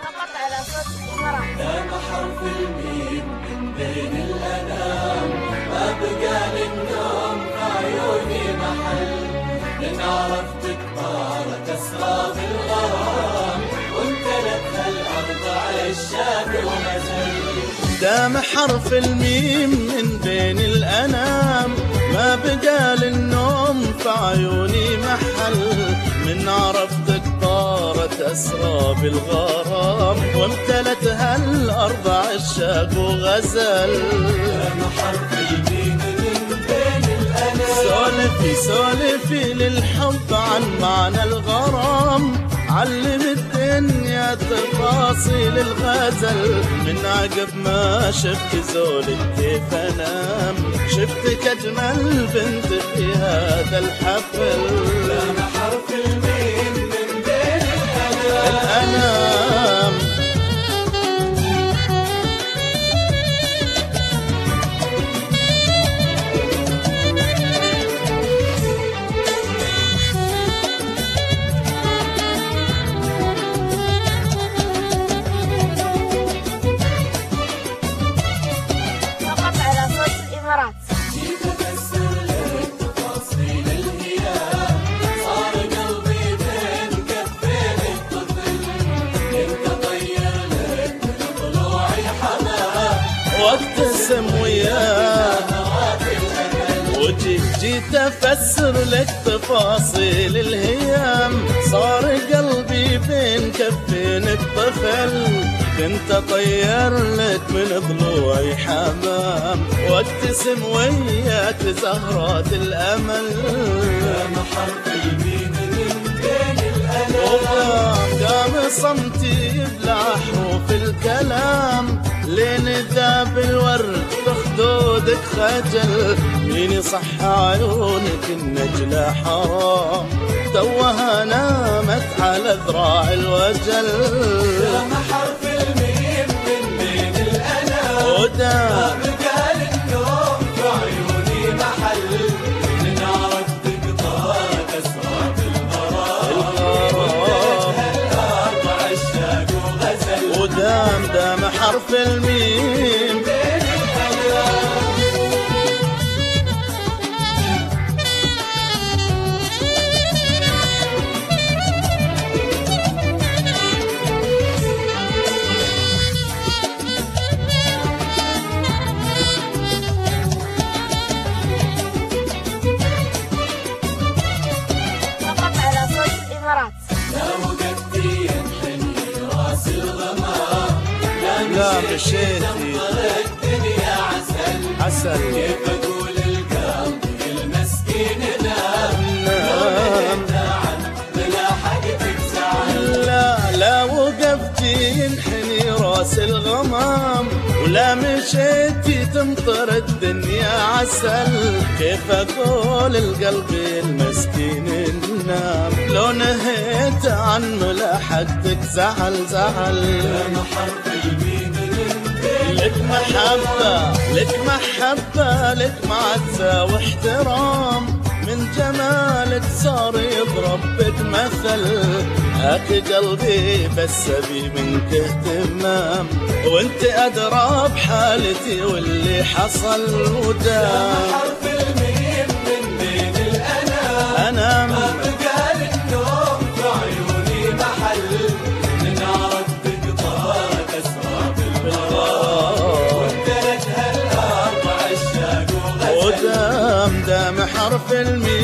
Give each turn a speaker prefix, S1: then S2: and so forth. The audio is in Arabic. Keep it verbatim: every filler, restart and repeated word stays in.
S1: فقط على صوت الإمارات.
S2: دام حرف الميم من بين الأنام، ما بقى للنوم بعيوني محل، من عرفتك طارت أسراب الغرام، وامتلت هالأرض عشاق ومزل.
S3: دام حرف الميم من بين الأنام، ما بقى للنوم في عيوني محل، من عرفتك طارت أسراب الغرام، وامتلت هالأرض عشاق وغزل.
S2: دام حرف الميم من بين الأنام،
S3: سولفي سولفي للحب عن معنى الغرام، علم الدنيا تفاصيل الغزل، من عقب ما شفت زولك كيف انام، شفتك اجمل بنت في هذا الحفل.
S2: دام حرف الميم من بين الأنام,
S3: الأنام
S1: فقط على صوت الإمارات.
S2: جيت أفسر لك تفاصيل الهيام، صار قلبي بين كفين الطفل، انت طير لك من ضلوعي حمام،
S3: وابتسم وياه، وجيت جيت افسر لك تفاصيل الهيام، صار قلبي بين كفين الطفل، كنت اطير لك من ضلوعي حمام، وابتسم وياك زهرات الامل.
S2: دام حرف الميم من بين الأنام،
S3: قام صمتي بلا حروف الكلام، لين ذاب الورد بخدودك خجل، مين صح عيونك النجلة حرام، توها نامت على ذراع الوجل.
S2: دام حرف الميم من بين الأنام،
S3: ودام
S2: بقى للنوم في عيوني محل، من عرفتك طارت أسراب الغرام، هالأرض عشاق وغزل.
S3: ودام دام حرف الميم
S2: بين الأنام،
S1: فقط على صوت الإمارات.
S2: لا وقفتي ينحني راس الغمام،
S3: لا مشيتي
S2: تنطر الدنيا عسل،
S3: عسل.
S2: كيف أقول القلب المسكين نام،
S3: نام
S2: نعم بلا حقتك زعل.
S3: لا لا وقفتي ينحني راس الغمام، ولا مشيتي تمطر الدنيا عسل، كيف اقول القلب المسكين النام، لو نهيت عن ملاحقتك زعل زعل.
S2: دام حرف الميم من بين
S3: لك محبة لك محبة لك معزة واحترام، من جمالك صار يضرب بك مثل، هاك قلبي بس ابي منك اهتمام، وانت ادرى بحالتي واللي حصل. ودام
S2: حرف الميم من بين الأنام،
S3: انام
S2: ما بقى للنوم في عيوني محل، من عرفتك طارت أسراب الغرام، وامتلت هالأرض عشاق وغزل.
S3: ودام دام حرف الميم